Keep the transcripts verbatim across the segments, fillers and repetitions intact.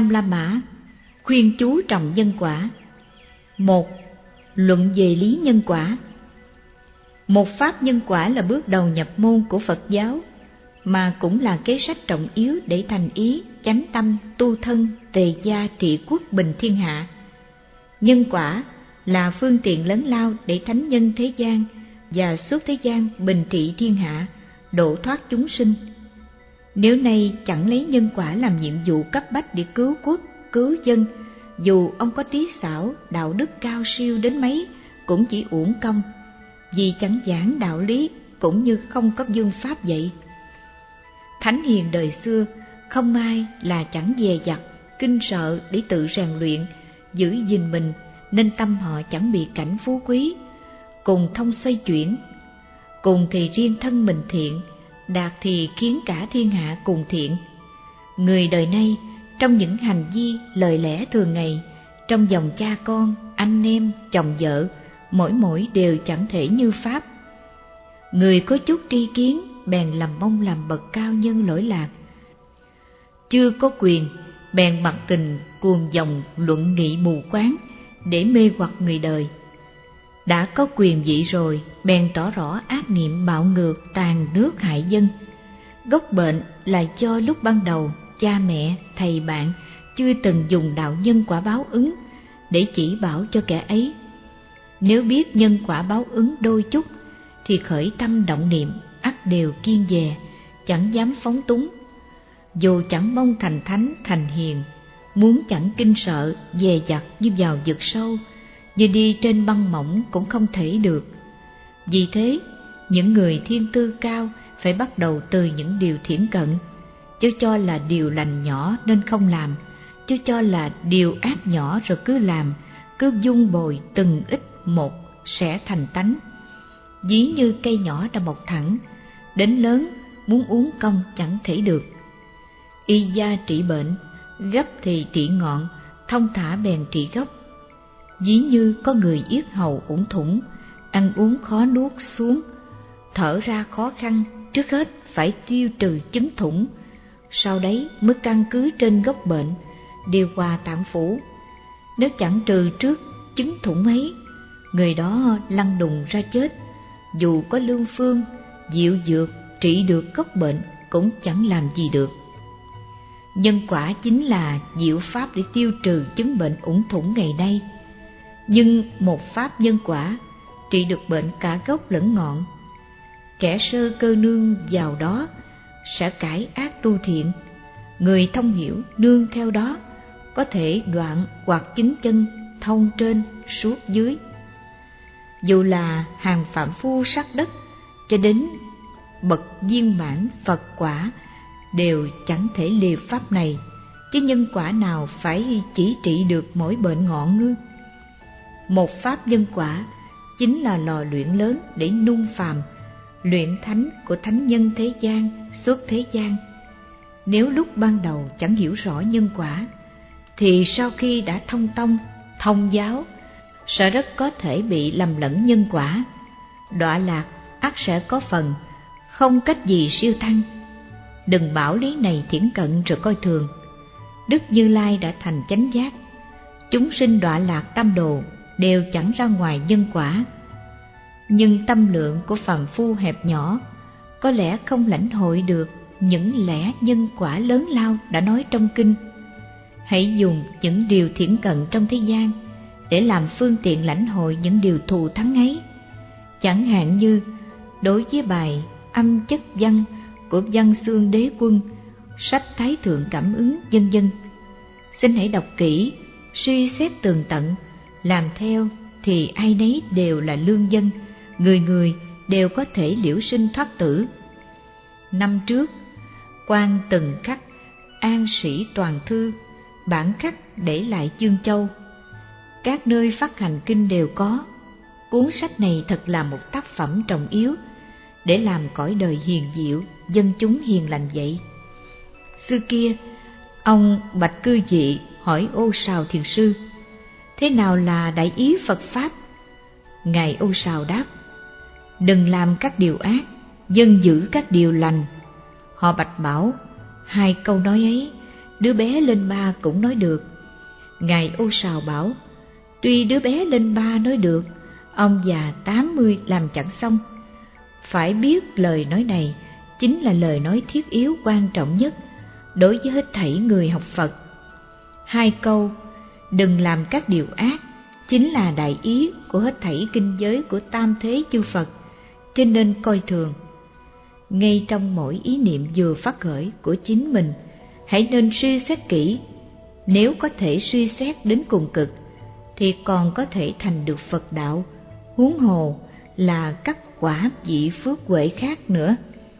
Nam La Mã, khuyên chú trọng nhân quả. Một. Luận về lý nhân quả. Một pháp nhân quả là bước đầu nhập môn của Phật giáo, mà cũng là kế sách trọng yếu để thành ý, chánh tâm, tu thân, tề gia, trị quốc, bình thiên hạ. Nhân quả là phương tiện lớn lao để thánh nhân thế gian và suốt thế gian bình trị thiên hạ, độ thoát chúng sinh. Nếu nay chẳng lấy nhân quả làm nhiệm vụ cấp bách để cứu quốc, cứu dân, dù ông có trí xảo, đạo đức cao siêu đến mấy cũng chỉ uổng công, vì chẳng giảng đạo lý cũng như không có phương pháp dạy. Thánh hiền đời xưa không ai là chẳng dè dặt, kinh sợ để tự rèn luyện, giữ gìn mình, nên tâm họ chẳng bị cảnh phú quý. Cùng thông xoay chuyển, cùng thì riêng thân mình thiện, đạt thì khiến cả thiên hạ cùng thiện. Người đời nay trong những hành vi, lời lẽ thường ngày, trong dòng cha con, anh em, chồng vợ, mỗi mỗi đều chẳng thể như pháp. Người có chút tri kiến bèn làm mong làm bậc cao nhân lỗi lạc, chưa có quyền bèn bạc tình cuồng dòng luận nghị mù quáng để mê hoặc người đời. Đã có quyền vị rồi bèn tỏ rõ ác niệm bạo ngược, tàn nước hại dân. Gốc bệnh là do lúc ban đầu cha mẹ, thầy bạn chưa từng dùng đạo nhân quả báo ứng để chỉ bảo cho kẻ ấy. Nếu biết nhân quả báo ứng đôi chút thì khởi tâm động niệm ắt đều kiêng dè, chẳng dám phóng túng. Dù chẳng mong thành thánh thành hiền, muốn chẳng kinh sợ dè dặt như vào vực sâu, như đi trên băng mỏng cũng không thể được. Vì thế, những người thiên tư cao phải bắt đầu từ những điều thiển cận, chứ cho là điều lành nhỏ nên không làm, chứ cho là điều ác nhỏ rồi cứ làm, cứ dung bồi từng ít một sẽ thành tánh. Ví như cây nhỏ đã mọc thẳng, đến lớn muốn uống công chẳng thể được. Y gia trị bệnh, gấp thì trị ngọn, thông thả bèn trị gốc. Ví như có người yết hầu ủng thủng, ăn uống khó nuốt xuống, thở ra khó khăn, trước hết phải tiêu trừ chứng thủng, sau đấy mới căn cứ trên gốc bệnh, điều hòa tạng phủ. Nếu chẳng trừ trước chứng thủng ấy, người đó lăn đùng ra chết, dù có lương phương, diệu dược trị được gốc bệnh cũng chẳng làm gì được. Nhân quả chính là diệu pháp để tiêu trừ chứng bệnh ủng thủng ngày nay. Nhưng một pháp nhân quả trị được bệnh cả gốc lẫn ngọn. Kẻ sơ cơ nương vào đó sẽ cải ác tu thiện, người thông hiểu nương theo đó có thể đoạn hoặc chính chân thông trên suốt dưới. Dù là hàng phạm phu sắc đất cho đến bậc viên mãn Phật quả đều chẳng thể liều pháp này, chứ nhân quả nào phải chỉ trị được mỗi bệnh ngọn ngư. Một pháp nhân quả chính là lò luyện lớn để nung phàm, luyện thánh của thánh nhân thế gian, suốt thế gian. Nếu lúc ban đầu chẳng hiểu rõ nhân quả, thì sau khi đã thông tông, thông giáo, sẽ rất có thể bị lầm lẫn nhân quả. Đọa lạc ắt sẽ có phần, không cách gì siêu thăng. Đừng bảo lý này thiển cận rồi coi thường. Đức Như Lai đã thành chánh giác, chúng sinh đọa lạc tam đồ đều chẳng ra ngoài nhân quả. Nhưng tâm lượng của phàm phu hẹp nhỏ có lẽ không lãnh hội được những lẽ nhân quả lớn lao đã nói trong kinh. Hãy dùng những điều thiển cận trong thế gian để làm phương tiện lãnh hội những điều thù thắng ấy. Chẳng hạn như đối với bài Âm Chất Văn của Văn Xương Đế Quân, sách Thái Thượng Cảm Ứng vân vân. Xin hãy đọc kỹ, suy xét tường tận, làm theo thì ai nấy đều là lương dân, người người đều có thể liễu sinh thoát tử. Năm trước, quan từng khắc An Sĩ Toàn Thư, bản khắc để lại Chương Châu. Các nơi phát hành kinh đều có. Cuốn sách này thật là một tác phẩm trọng yếu để làm cõi đời hiền diệu, dân chúng hiền lành vậy. Xưa kia, ông Bạch Cư Dị hỏi Ô Sào Thiền Sư, thế nào là đại ý Phật Pháp? Ngài Ô Sào đáp, đừng làm các điều ác, dân giữ các điều lành. Họ bạch bảo, hai câu nói ấy đứa bé lên ba cũng nói được. Ngài Ô Sào bảo, tuy đứa bé lên ba nói được, ông già tám mươi làm chẳng xong. Phải biết lời nói này chính là lời nói thiết yếu quan trọng nhất đối với hết thảy người học Phật. Hai câu đừng làm các điều ác chính là đại ý của hết thảy kinh giới của tam thế chư Phật, cho nên coi thường. Ngay trong mỗi ý niệm vừa phát khởi của chính mình, hãy nên suy xét kỹ. Nếu có thể suy xét đến cùng cực thì còn có thể thành được Phật đạo, huống hồ là các quả vị phước huệ khác nữa.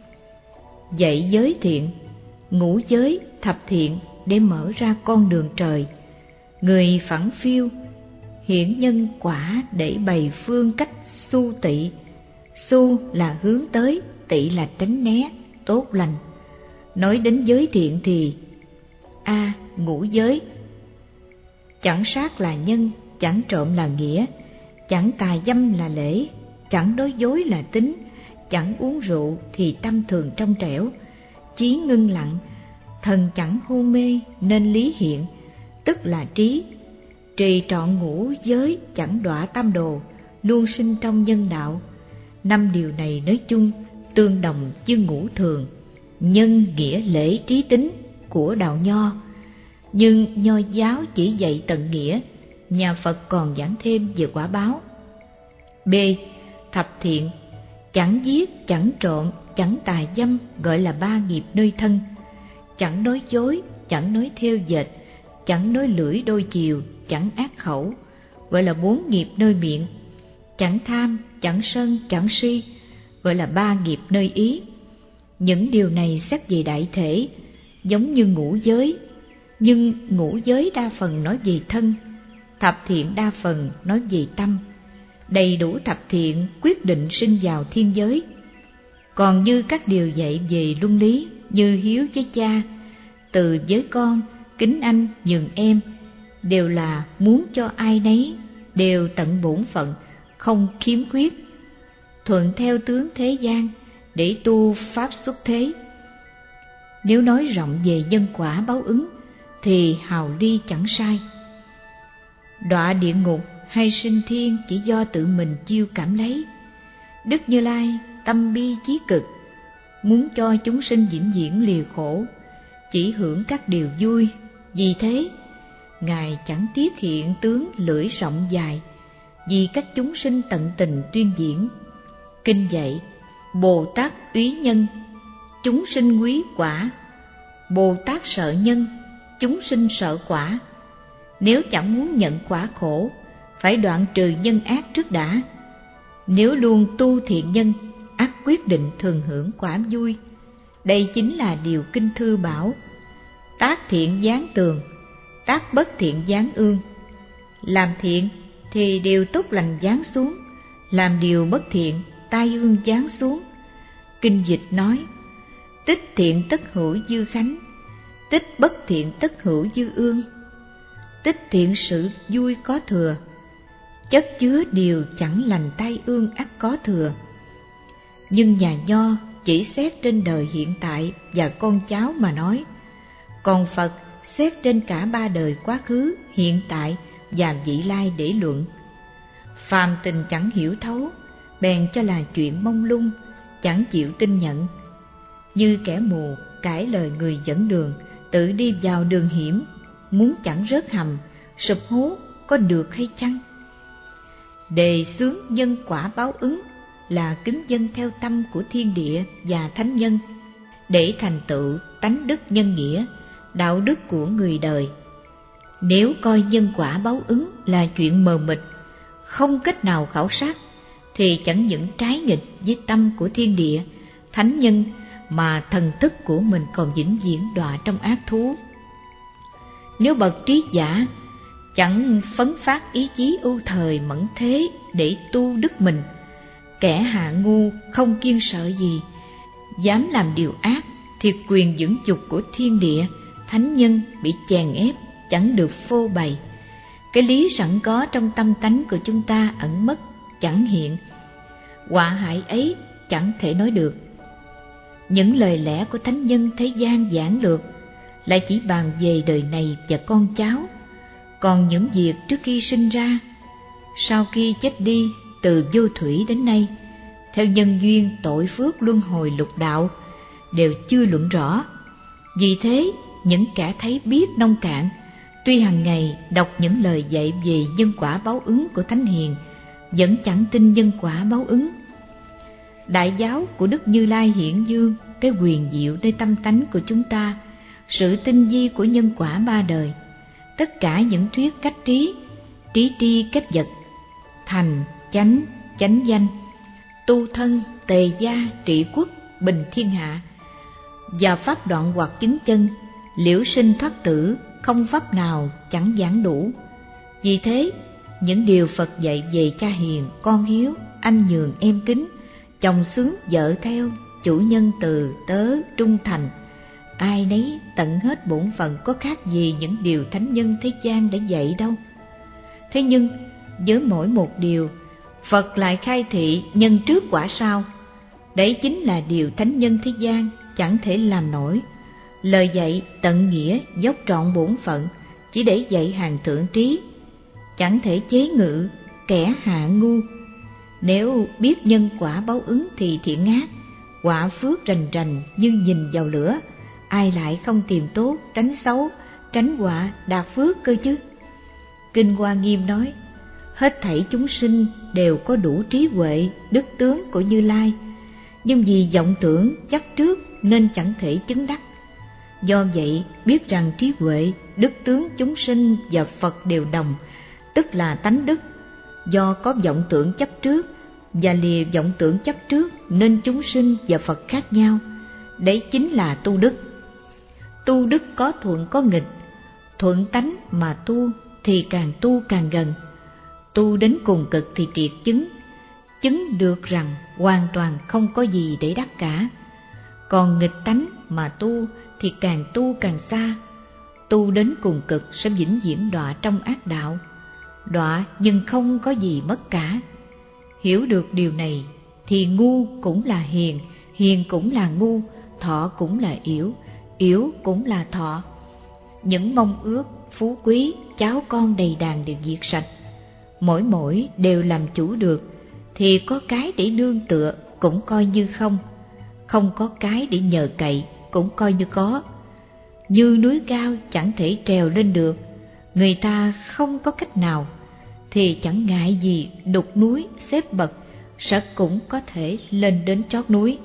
Dạy giới thiện, ngũ giới, thập thiện để mở ra con đường trời. Người phẳng phiu hiển nhân quả để bày phương cách su tị. Su là hướng tới, tị là tránh né, tốt lành. Nói đến giới thiện thì a à, ngũ giới. Chẳng sát là nhân, chẳng trộm là nghĩa, chẳng tà dâm là lễ, chẳng nói dối là tính, chẳng uống rượu thì tâm thường trong trẻo, chí ngưng lặng, thần chẳng hôn mê nên lý hiện, tức là trí. Trì trọn ngũ giới chẳng đọa tam đồ, luôn sinh trong nhân đạo. Năm điều này nói chung tương đồng với ngũ thường, nhân, nghĩa, lễ, trí, tính của đạo Nho. Nhưng Nho giáo chỉ dạy tận nghĩa, nhà Phật còn giảng thêm về quả báo. B. Thập thiện, chẳng giết, chẳng trộm, chẳng tà dâm gọi là ba nghiệp nơi thân. Chẳng nói dối, chẳng nói thêu dệt, chẳng nói lưỡi đôi chiều, chẳng ác khẩu gọi là bốn nghiệp nơi miệng. Chẳng tham, chẳng sân, chẳng si gọi là ba nghiệp nơi ý. Những điều này xét về đại thể giống như ngũ giới, nhưng ngũ giới đa phần nói về thân, thập thiện đa phần nói về tâm. Đầy đủ thập thiện quyết định sinh vào thiên giới. Còn như các điều dạy về luân lý như hiếu với cha, từ với con, kính anh, nhường em, đều là muốn cho ai nấy đều tận bổn phận, không khiếm khuyết, thuận theo tướng thế gian để tu pháp xuất thế. Nếu nói rộng về nhân quả báo ứng thì hào ly chẳng sai. Đọa địa ngục hay sinh thiên chỉ do tự mình chiêu cảm lấy. Đức Như Lai tâm bi chí cực, muốn cho chúng sinh vĩnh viễn liều khổ, chỉ hưởng các điều vui. Vì thế Ngài chẳng tiếc hiện tướng lưỡi rộng dài, vì các chúng sinh tận tình tuyên diễn. Kinh dạy Bồ Tát úy nhân, chúng sinh quý quả. Bồ Tát sợ nhân, chúng sinh sợ quả. Nếu chẳng muốn nhận quả khổ, phải đoạn trừ nhân ác trước đã. Nếu luôn tu thiện nhân, ắt quyết định thường hưởng quả vui. Đây chính là điều kinh thư bảo: tác thiện giáng tường, tác bất thiện giáng ương. Làm thiện thì điều tốt lành giáng xuống, làm điều bất thiện tai ương giáng xuống. Kinh dịch nói: tích thiện tất hữu dư khánh, tích bất thiện tất hữu dư ương. Tích thiện sự vui có thừa, chất chứa điều chẳng lành tai ương ắt có thừa. Nhưng nhà Nho chỉ xét trên đời hiện tại và con cháu mà nói, còn Phật xét trên cả ba đời quá khứ, hiện tại và vị lai để luận. Phàm tình chẳng hiểu thấu, bèn cho là chuyện mông lung, chẳng chịu tin nhận. Như kẻ mù cãi lời người dẫn đường, tự đi vào đường hiểm, muốn chẳng rớt hầm, sụp hố có được hay chăng? Đề xướng nhân quả báo ứng là kính dân theo tâm của thiên địa và thánh nhân, để thành tựu tánh đức nhân nghĩa, đạo đức của người đời. Nếu coi nhân quả báo ứng là chuyện mờ mịt, không cách nào khảo sát, thì chẳng những trái nghịch với tâm của thiên địa, thánh nhân, mà thần thức của mình còn vĩnh viễn đọa trong ác thú. Nếu bậc trí giả chẳng phấn phát ý chí ưu thời mẫn thế để tu đức mình, kẻ hạ ngu không kiêng sợ gì, dám làm điều ác, thì quyền dưỡng dục của thiên địa, thánh nhân bị chèn ép, chẳng được phô bày. Cái lý sẵn có trong tâm tánh của chúng ta ẩn mất, chẳng hiện. Họa hại ấy chẳng thể nói được. Những lời lẽ của thánh nhân thế gian giảng lược lại chỉ bàn về đời này và con cháu. Còn những việc trước khi sinh ra, sau khi chết đi từ vô thủy đến nay, theo nhân duyên tội phước luân hồi lục đạo, đều chưa luận rõ. Vì thế, những kẻ thấy biết nông cạn, tuy hàng ngày đọc những lời dạy về nhân quả báo ứng của Thánh Hiền, vẫn chẳng tin nhân quả báo ứng. Đại giáo của Đức Như Lai hiển dương cái quyền diệu nơi tâm tánh của chúng ta, sự tinh vi của nhân quả ba đời. Tất cả những thuyết cách trí, trí tri cách vật, thành, chánh, chánh danh, tu thân, tề gia, trị quốc, bình thiên hạ, và pháp đoạn hoặc chứng chân, liễu sinh thoát tử, không pháp nào chẳng giảng đủ. Vì thế, những điều Phật dạy về cha hiền, con hiếu, anh nhường em kính, chồng xướng vợ theo, chủ nhân từ tớ trung thành, ai nấy tận hết bổn phận, có khác gì những điều thánh nhân thế gian đã dạy đâu. Thế nhưng với mỗi một điều, Phật lại khai thị nhân trước quả sau. Đấy chính là điều thánh nhân thế gian chẳng thể làm nổi. Lời dạy tận nghĩa dốc trọn bổn phận, chỉ để dạy hàng thượng trí, chẳng thể chế ngự kẻ hạ ngu. Nếu biết nhân quả báo ứng thì thiện ác, quả phước rành rành nhưng nhìn vào lửa, ai lại không tìm tốt, tránh xấu, tránh họa, đạt phước cơ chứ. Kinh Hoa Nghiêm nói, hết thảy chúng sinh đều có đủ trí huệ, đức tướng của Như Lai, nhưng vì vọng tưởng chấp trước nên chẳng thể chứng đắc. Do vậy, biết rằng trí huệ, đức tướng chúng sinh và Phật đều đồng, tức là tánh đức. Do có vọng tưởng chấp trước và lìa vọng tưởng chấp trước nên chúng sinh và Phật khác nhau. Đấy chính là tu đức. Tu đức có thuận có nghịch, thuận tánh mà tu thì càng tu càng gần, tu đến cùng cực thì triệt chứng, chứng được rằng hoàn toàn không có gì để đắc cả. Còn nghịch tánh mà tu thì càng tu càng xa, tu đến cùng cực sẽ vĩnh viễn đọa trong ác đạo, đọa nhưng không có gì mất cả. Hiểu được điều này thì ngu cũng là hiền, hiền cũng là ngu, thọ cũng là yểu, yểu cũng là thọ. Những mong ước, phú quý, cháu con đầy đàn đều diệt sạch. Mỗi mỗi đều làm chủ được, thì có cái để nương tựa cũng coi như không, không có cái để nhờ cậy cũng coi như có. Như núi cao chẳng thể trèo lên được, người ta không có cách nào, thì chẳng ngại gì đục núi xếp bậc, sẽ cũng có thể lên đến chót núi.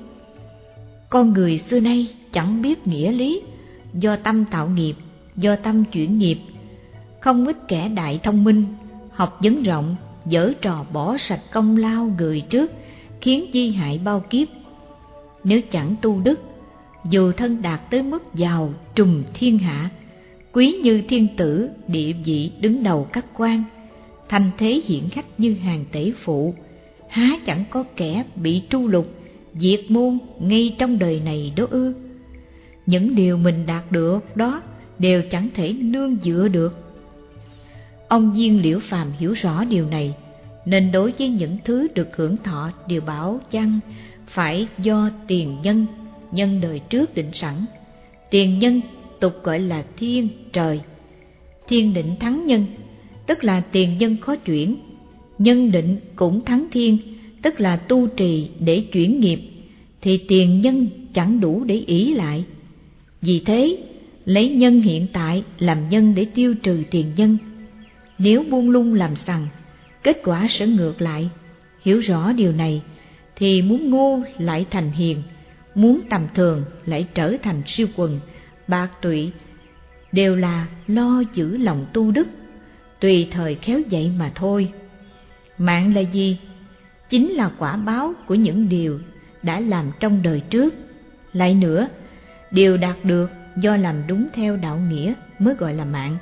Con người xưa nay chẳng biết nghĩa lý, do tâm tạo nghiệp, do tâm chuyển nghiệp. Không ít kẻ đại thông minh, học vấn rộng, dở trò bỏ sạch công lao người trước, khiến di hại bao kiếp. Nếu chẳng tu đức, dù thân đạt tới mức giàu trùm thiên hạ, quý như thiên tử, địa vị đứng đầu các quan, thành thế hiển hách như hàng tể phụ, há chẳng có kẻ bị tru lục, diệt môn ngay trong đời này đó ư? Những điều mình đạt được đó đều chẳng thể nương dựa được. Ông Viên Liễu Phàm hiểu rõ điều này, nên đối với những thứ được hưởng thọ đều bảo chăng phải do tiền nhân, nhân đời trước định sẵn. Tiền nhân tục gọi là thiên trời, thiên định thắng nhân, tức là tiền nhân khó chuyển, nhân định cũng thắng thiên, tức là tu trì để chuyển nghiệp, thì tiền nhân chẳng đủ để ỷ lại. Vì thế, lấy nhân hiện tại làm nhân để tiêu trừ tiền nhân. Nếu buông lung làm sằng, kết quả sẽ ngược lại. Hiểu rõ điều này, thì muốn ngu lại thành hiền, muốn tầm thường lại trở thành siêu quần, bạc tụy, đều là lo giữ lòng tu đức, tùy thời khéo dạy mà thôi. Mạng là gì? Chính là quả báo của những điều đã làm trong đời trước. Lại nữa, điều đạt được do làm đúng theo đạo nghĩa mới gọi là mạng.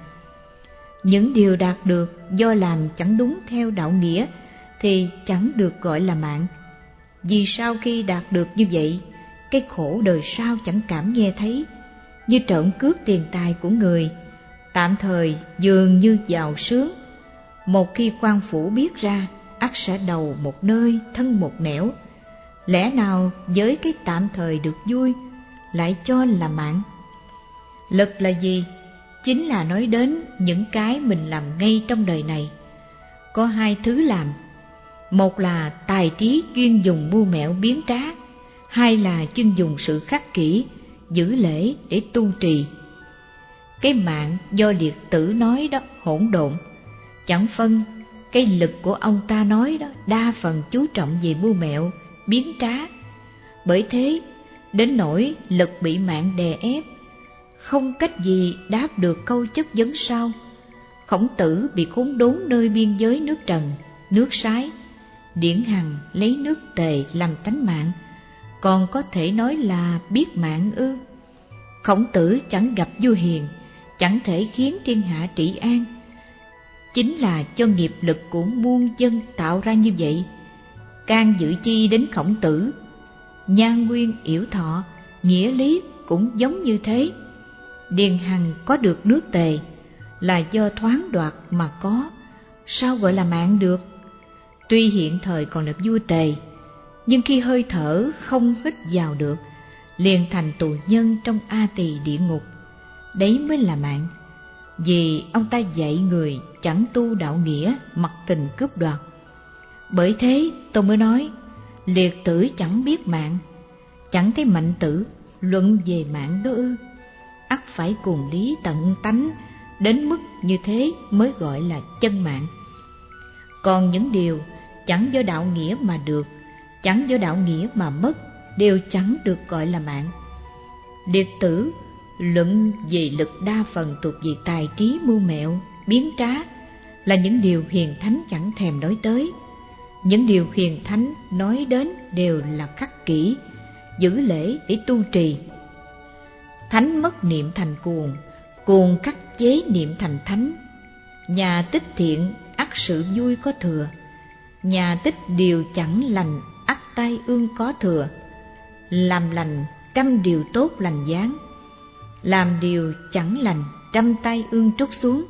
Những điều đạt được do làm chẳng đúng theo đạo nghĩa thì chẳng được gọi là mạng. Vì sau khi đạt được như vậy, cái khổ đời sau chẳng cảm nghe thấy, như trộm cướp tiền tài của người, tạm thời dường như giàu sướng. Một khi quan phủ biết ra, ắt sẽ đầu một nơi thân một nẻo. Lẽ nào với cái tạm thời được vui lại cho là mạng? Lực là gì? Chính là nói đến những cái mình làm ngay trong đời này. Có hai thứ làm. Một là tài trí chuyên dùng mưu mẹo biến trá, hai là chuyên dùng sự khắc kỷ, giữ lễ để tu trì. Cái mạng do Liệt Tử nói đó hỗn độn, chẳng phân. Cái lực của ông ta nói đó đa phần chú trọng về mưu mẹo, biến trá. Bởi thế, đến nỗi lực bị mạng đè ép, không cách gì đáp được câu chất vấn sau. Khổng Tử bị khốn đốn nơi biên giới nước Trần, nước Sái. Điển Hằng lấy nước Tề làm tánh mạng, còn có thể nói là biết mạng ư? Khổng Tử chẳng gặp vua hiền, chẳng thể khiến thiên hạ trị an. Chính là cho nghiệp lực của muôn dân tạo ra như vậy. Can dự chi đến Khổng Tử? Nhan Nguyên yểu thọ, nghĩa lý cũng giống như thế. Điền Hằng có được nước Tề là do thoáng đoạt mà có, sao gọi là mạng được? Tuy hiện thời còn là vua Tề, nhưng khi hơi thở không hít vào được, liền thành tù nhân trong A Tỳ địa ngục. Đấy mới là mạng. Vì ông ta dạy người chẳng tu đạo nghĩa, mặc tình cướp đoạt. Bởi thế tôi mới nói, Liệt Tử chẳng biết mạng, chẳng thấy Mạnh Tử luận về mạng đó ư? Ắt phải cùng lý tận tánh, đến mức như thế mới gọi là chân mạng. Còn những điều chẳng do đạo nghĩa mà được, chẳng do đạo nghĩa mà mất, đều chẳng được gọi là mạng. Liệt Tử luận về lực đa phần thuộc về tài trí mưu mẹo, biến trá, là những điều hiền thánh chẳng thèm nói tới. Những điều hiền thánh nói đến đều là khắc kỷ, giữ lễ để tu trì. Thánh mất niệm thành cuồng, cuồng khắc chế niệm thành thánh. Nhà tích thiện ắt sự vui có thừa, nhà tích điều chẳng lành ắt tai ương có thừa. Làm lành trăm điều tốt lành giáng, làm điều chẳng lành trăm tai ương trút xuống.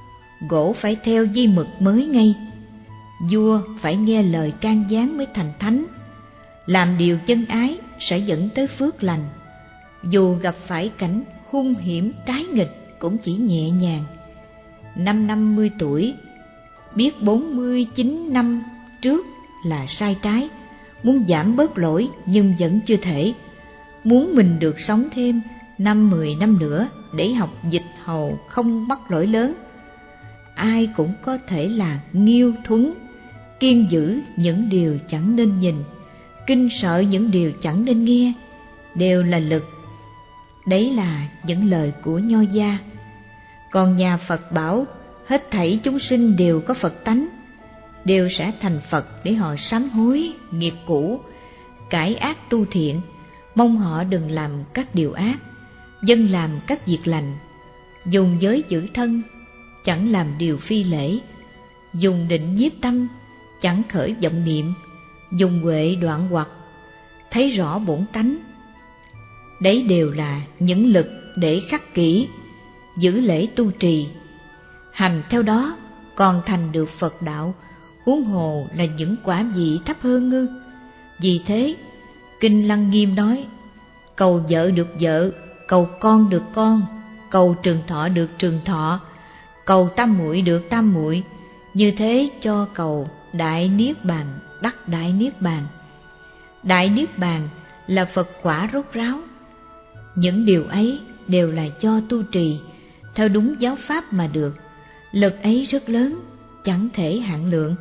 Gỗ phải theo di mực mới ngay, vua phải nghe lời can gián mới thành thánh. Làm điều chân ái sẽ dẫn tới phước lành, dù gặp phải cảnh hung hiểm trái nghịch cũng chỉ nhẹ nhàng. Năm năm mươi tuổi, biết bốn mươi chín năm trước là sai trái, muốn giảm bớt lỗi nhưng vẫn chưa thể. Muốn mình được sống thêm năm mười năm nữa để học dịch hầu không mắc lỗi lớn. Ai cũng có thể là nghiêu thuấn, kiên giữ những điều chẳng nên nhìn, kinh sợ những điều chẳng nên nghe, đều là lực. Đấy là những lời của Nho gia. Còn nhà Phật bảo hết thảy chúng sinh đều có Phật tánh, đều sẽ thành Phật để họ sám hối nghiệp cũ, cải ác tu thiện, mong họ đừng làm các điều ác, dân làm các việc lành, dùng giới giữ thân, chẳng làm điều phi lễ, dùng định nhiếp tâm, chẳng khởi vọng niệm, dùng huệ đoạn hoặc, thấy rõ bổn tánh. Đấy đều là những lực để khắc kỷ, giữ lễ tu trì. Hành theo đó còn thành được Phật đạo, huống hồ là những quả vị thấp hơn ngư. Vì thế Kinh Lăng Nghiêm nói, cầu vợ được vợ, cầu con được con, cầu trường thọ được trường thọ, cầu tam muội được tam muội, như thế cho cầu đại niết bàn đắc đại niết bàn. Đại niết bàn là Phật quả rốt ráo. Những điều ấy đều là cho tu trì theo đúng giáo pháp mà được. Lực ấy rất lớn, chẳng thể hạn lượng.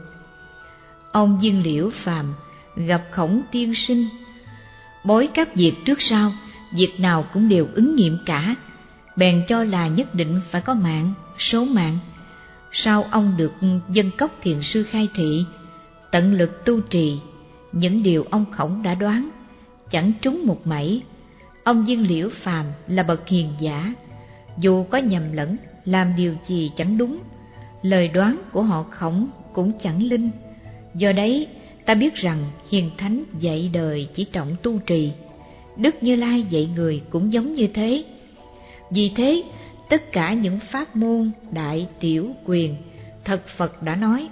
Ông Viên Liễu Phàm gặp Khổng tiên sinh, bối các việc trước sau, việc nào cũng đều ứng nghiệm cả, bèn cho là nhất định phải có mạng, số mạng. Sau ông được Dân Cốc thiền sư khai thị, tận lực tu trì, những điều ông Khổng đã đoán, chẳng trúng một mảy. Ông Viên Liễu Phàm là bậc hiền giả, dù có nhầm lẫn, làm điều gì chẳng đúng, lời đoán của họ Khổng cũng chẳng linh. Do đấy ta biết rằng hiền thánh dạy đời chỉ trọng tu trì, Đức Như Lai dạy người cũng giống như thế. Vì thế tất cả những pháp môn đại tiểu quyền, thật Phật đã nói,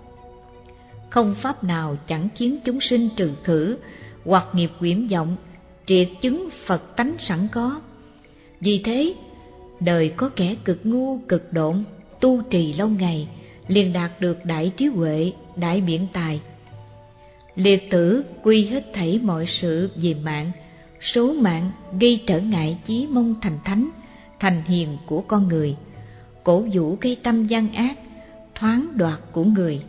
không pháp nào chẳng khiến chúng sinh trừ khử hoặc nghiệp quyển vọng, triệt chứng Phật tánh sẵn có. Vì thế Đời có kẻ cực ngu cực độn, tu trì lâu ngày, liền đạt được đại trí huệ, đại biện tài. Liệt tử quy hết thảy mọi sự về mạng, số mạng gây trở ngại chí mong thành thánh, thành hiền của con người, cổ vũ cái tâm gian ác, thoáng đoạt của người.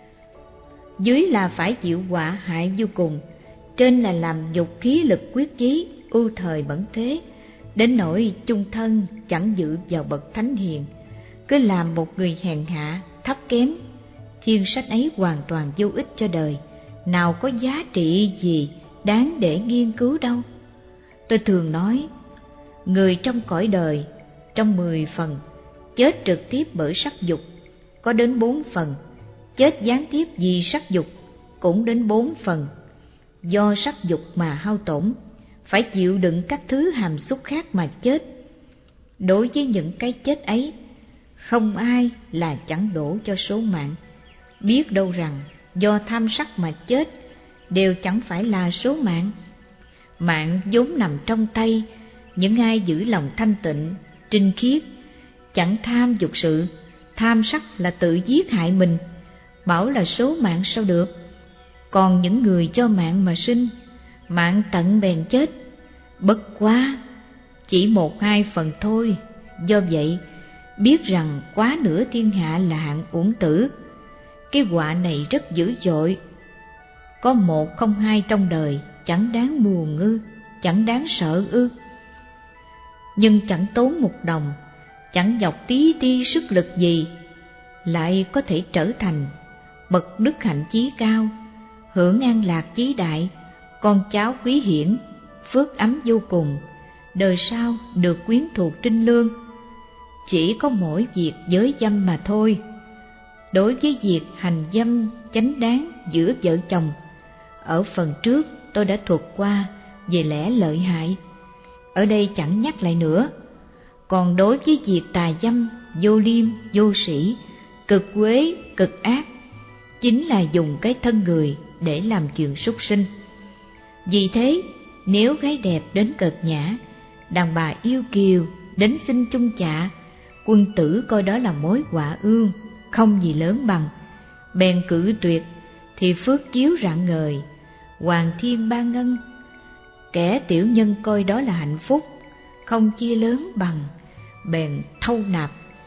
Dưới là phải chịu quả hại vô cùng, trên là làm dục khí lực quyết chí, ưu thời bẩn thế, đến nỗi chung thân chẳng dự vào bậc thánh hiền, cứ làm một người hèn hạ, thấp kém. Thiên sách ấy hoàn toàn vô ích cho đời, nào có giá trị gì đáng để nghiên cứu đâu. Tôi thường nói, người trong cõi đời, trong mười phần, chết trực tiếp bởi sắc dục có đến bốn phần, chết gián tiếp vì sắc dục cũng đến bốn phần. Do sắc dục mà hao tổn, phải chịu đựng các thứ hàm xúc khác mà chết. Đối với những cái chết ấy, không ai là chẳng đổ cho số mạng. Biết đâu rằng do tham sắc mà chết đều chẳng phải là số mạng. Mạng vốn nằm trong tay những ai giữ lòng thanh tịnh, trinh khiết, chẳng tham dục sự. Tham sắc là tự giết hại mình, bảo là số mạng sao được. Còn những người cho mạng mà sinh, mạng tận bèn chết, bất quá chỉ một hai phần thôi. Do vậy biết rằng quá nửa thiên hạ là hạng uổng tử. Cái họa này rất dữ dội, có một không hai trong đời, chẳng đáng buồn ư, chẳng đáng sợ ư. Nhưng chẳng tốn một đồng, chẳng dọc tí ti sức lực gì, lại có thể trở thành bậc đức hạnh chí cao, hưởng an lạc chí đại, con cháu quý hiển, phước ấm vô cùng, đời sau được quyến thuộc trinh lương. Chỉ có mỗi việc giới dâm mà thôi. Đối với việc hành dâm chánh đáng giữa vợ chồng, ở phần trước tôi đã thuật qua về lẽ lợi hại, ở đây chẳng nhắc lại nữa. Còn đối với việc tà dâm, vô liêm, vô sĩ, cực quế, cực ác, chính là dùng cái thân người để làm chuyện súc sinh. Vì thế, nếu gái đẹp đến cợt nhã, đàn bà yêu kiều đến xin chung chạ, quân tử coi đó là mối họa ương, không gì lớn bằng, bèn cự tuyệt, thì phước chiếu rạng ngời, hoàng thiên ban ngân. Kẻ tiểu nhân coi đó là hạnh phúc, không chia lớn bằng, bèn thâu nạp,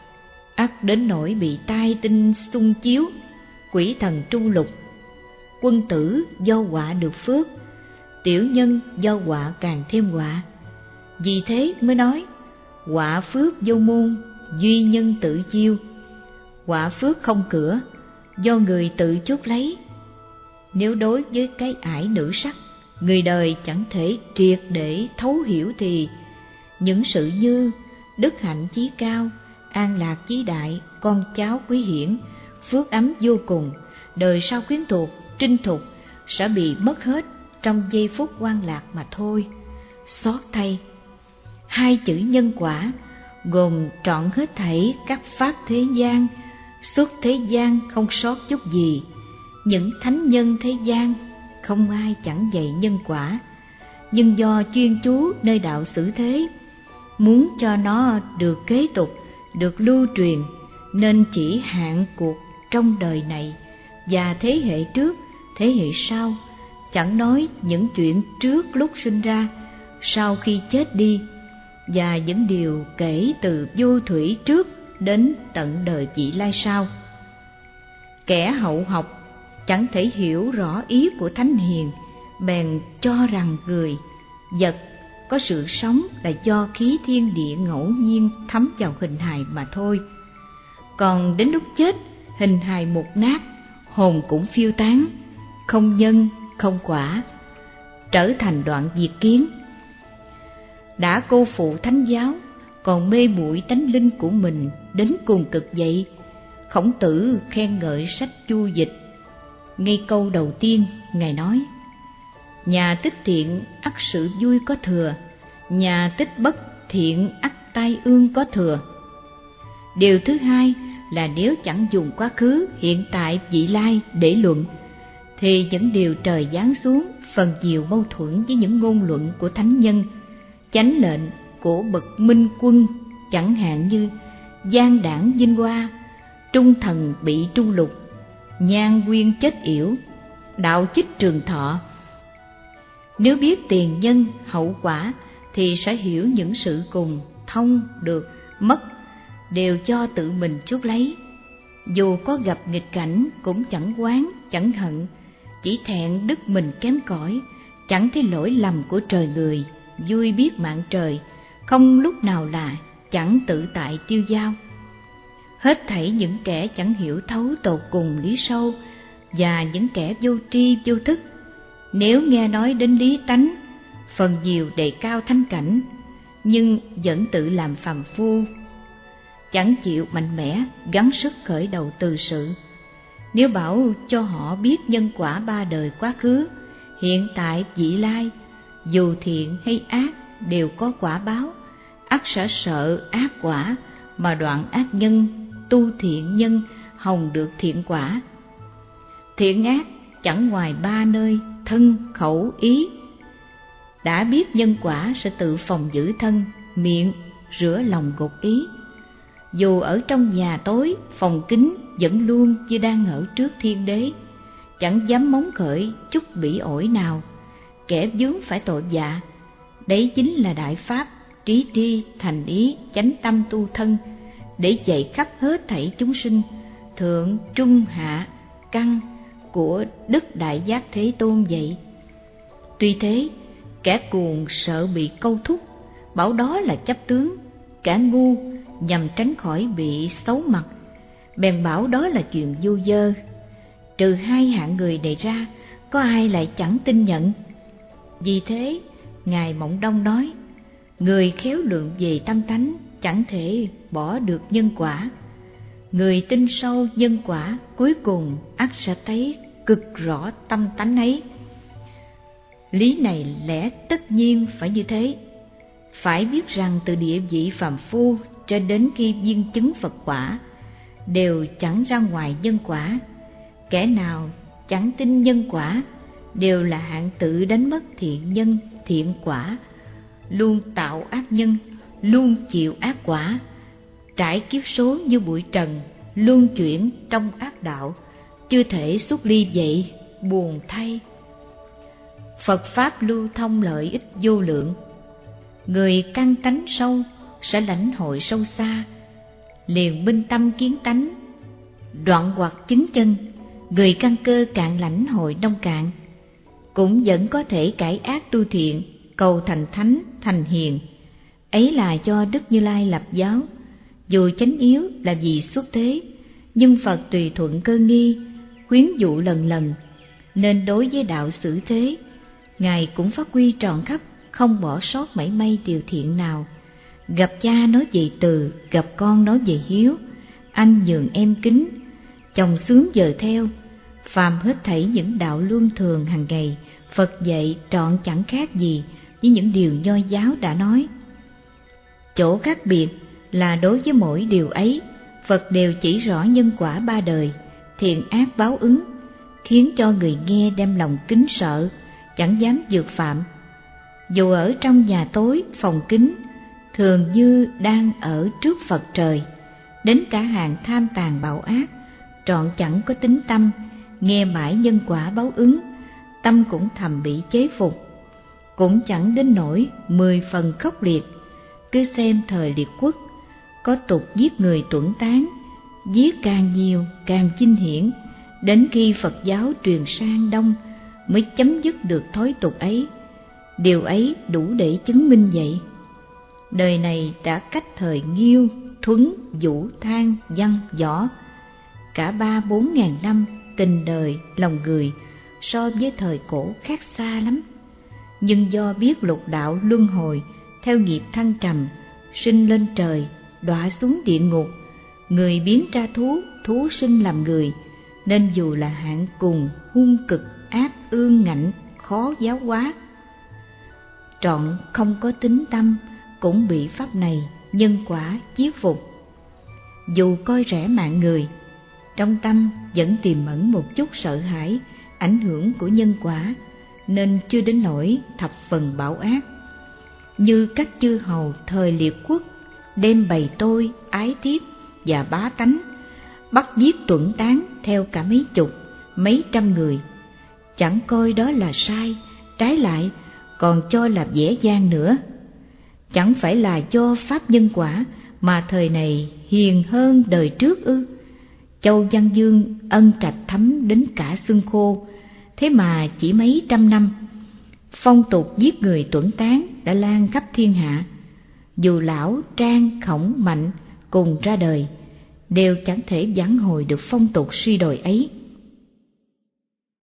ắt đến nỗi bị tai tinh xung chiếu, quỷ thần tru lục. Quân tử do họa được phước, tiểu nhân do họa càng thêm họa. Vì thế mới nói, họa phước vô môn, duy nhân tự chiêu. Họa phước không cửa, do người tự chuốc lấy. Nếu đối với cái ải nữ sắc, người đời chẳng thể triệt để thấu hiểu, thì những sự như đức hạnh chí cao, an lạc chí đại, con cháu quý hiển, phước ấm vô cùng, đời sau quyến thuộc, trinh thục sẽ bị mất hết trong giây phút hoang lạc mà thôi. Xót thay, hai chữ nhân quả gồm trọn hết thảy các pháp thế gian, suốt thế gian không sót chút gì. Những thánh nhân thế gian không ai chẳng dạy nhân quả, nhưng do chuyên chú nơi đạo xử thế, muốn cho nó được kế tục, được lưu truyền, nên chỉ hạn cuộc trong đời này và thế hệ trước, thế hệ sau, chẳng nói những chuyện trước lúc sinh ra, sau khi chết đi, và những điều kể từ vô thủy trước đến tận đời vị lai sau. Kẻ hậu học chẳng thể hiểu rõ ý của thánh hiền, bèn cho rằng người, vật có sự sống là do khí thiên địa ngẫu nhiên thấm vào hình hài mà thôi. Còn đến lúc chết, hình hài mục nát, hồn cũng phiêu tán, không nhân không quả, trở thành đoạn diệt kiến. Đã cô phụ thánh giáo, còn mê muội tánh linh của mình đến cùng cực vậy. Khổng Tử khen ngợi sách Chu Dịch. Ngay câu đầu tiên Ngài nói, nhà tích thiện ắt sự vui có thừa, nhà tích bất thiện ắt tai ương có thừa. Điều thứ hai là nếu chẳng dùng quá khứ, hiện tại, vị lai để luận, thì những điều trời giáng xuống phần nhiều mâu thuẫn với những ngôn luận của thánh nhân, chánh lệnh của bậc minh quân chẳng hạn như gian đảng vinh hoa, trung thần bị trung lục, nhan quyên chết yểu, đạo chích trường thọ. Nếu biết tiền nhân hậu quả thì sẽ hiểu những sự cùng, thông, được, mất đều do tự mình chuốc lấy. Dù có gặp nghịch cảnh cũng chẳng oán, chẳng hận, chỉ thẹn đức mình kém cỏi, chẳng thấy lỗi lầm của trời người, vui biết mạng trời, không lúc nào là chẳng tự tại tiêu dao. Hết thảy những kẻ chẳng hiểu thấu tột cùng lý sâu và những kẻ vô tri vô thức, nếu nghe nói đến lý tánh, phần nhiều đề cao thánh cảnh, nhưng vẫn tự làm phàm phu, chẳng chịu mạnh mẽ gắng sức khởi đầu từ sự. Nếu bảo cho họ biết nhân quả ba đời quá khứ, hiện tại, vị lai, dù thiện hay ác đều có quả báo, ắt sẽ sợ ác quả mà đoạn ác nhân, tu thiện nhân hồng được thiện quả. Thiện ác chẳng ngoài ba nơi thân, khẩu, ý. Đã biết nhân quả sẽ tự phòng giữ thân, miệng, rửa lòng gột ý. Dù ở trong nhà tối, phòng kín vẫn luôn như đang ở trước thiên đế, chẳng dám móng khởi chút bỉ ổi nào, kẻ vướng phải tội dạ. Đấy chính là đại pháp, trí tri, thành ý, chánh tâm tu thân, để dạy khắp hết thảy chúng sinh, thượng, trung, hạ, căn của Đức Đại Giác Thế Tôn vậy. Tuy thế, kẻ cuồng sợ bị câu thúc, bảo đó là chấp tướng, kẻ ngu nhằm tránh khỏi bị xấu mặt, bèn bảo đó là chuyện vô dơ. Trừ hai hạng người này ra, có ai lại chẳng tin nhận. Vì thế, Ngài Mộng Đông nói, người khéo lượng về tâm tánh chẳng thể bỏ được nhân quả. Người tin sâu nhân quả cuối cùng ắt sẽ thấy cực rõ tâm tánh ấy. Lý này lẽ tất nhiên phải như thế. Phải biết rằng từ địa vị phàm phu cho đến khi viên chứng Phật quả đều chẳng ra ngoài nhân quả. Kẻ nào chẳng tin nhân quả đều là hạng tự đánh mất thiện nhân thiện quả, luôn tạo ác nhân, luôn chịu ác quả, trải kiếp số như bụi trần, luân chuyển trong ác đạo, chưa thể xuất ly vậy, buồn thay. Phật Pháp lưu thông lợi ích vô lượng, người căn tánh sâu sẽ lãnh hội sâu xa, liền minh tâm kiến tánh, đoạn hoặc chứng chân, người căn cơ cạn lãnh hội nông cạn, cũng vẫn có thể cải ác tu thiện, cầu thành thánh, thành hiền. Ấy là do Đức Như Lai lập giáo, dù chánh yếu là vì xuất thế, nhưng Phật tùy thuận cơ nghi, khuyến dụ lần lần, nên đối với đạo xử thế, Ngài cũng phát huy tròn khắp, không bỏ sót mảy may điều thiện nào. Gặp cha nói về từ, gặp con nói về hiếu, anh nhường em kính, chồng sướng giờ theo, phàm hết thảy những đạo luân thường hàng ngày, Phật dạy trọn chẳng khác gì với những điều Nho giáo đã nói. Chỗ khác biệt là đối với mỗi điều ấy, Phật đều chỉ rõ nhân quả ba đời, thiện ác báo ứng, khiến cho người nghe đem lòng kính sợ, chẳng dám vượt phạm. Dù ở trong nhà tối, phòng kín, thường như đang ở trước Phật trời, đến cả hàng tham tàn bạo ác, trọn chẳng có tính tâm, nghe mãi nhân quả báo ứng, tâm cũng thầm bị chế phục, cũng chẳng đến nỗi mười phần khốc liệt. Cứ xem thời liệt quốc, có tục giết người tuẫn tán, giết càng nhiều càng chinh hiển, đến khi Phật giáo truyền sang Đông mới chấm dứt được thói tục ấy. Điều ấy đủ để chứng minh vậy. Đời này đã cách thời Nghiêu, Thuấn, Vũ, Thang, Văn, Võ cả ba bốn ngàn năm, tình đời lòng người so với thời cổ khác xa lắm. Nhưng do biết lục đạo luân hồi, theo nghiệp thăng trầm, sinh lên trời, đọa xuống địa ngục, người biến ra thú, thú sinh làm người, nên dù là hạng cùng hung cực ác ương ngạnh, khó giáo hóa, trọn không có tính tâm, cũng bị pháp này nhân quả chiết phục. Dù coi rẻ mạng người, trong tâm vẫn tiềm ẩn một chút sợ hãi ảnh hưởng của nhân quả, nên chưa đến nỗi thập phần bạo ác. Như các chư hầu thời liệt quốc đem bày tôi, ái thiếp và bá tánh, bắt giết tuẫn tán theo cả mấy chục, mấy trăm người. Chẳng coi đó là sai, trái lại còn cho là dễ dàng nữa. Chẳng phải là do pháp nhân quả mà thời này hiền hơn đời trước ư? Châu Văn Dương ân trạch thấm đến cả xương khô, thế mà chỉ mấy trăm năm, phong tục giết người tuẫn tán đã lan khắp thiên hạ. Dù Lão, Trang, Khổng, Mạnh cùng ra đời, đều chẳng thể vãn hồi được phong tục suy đồi ấy.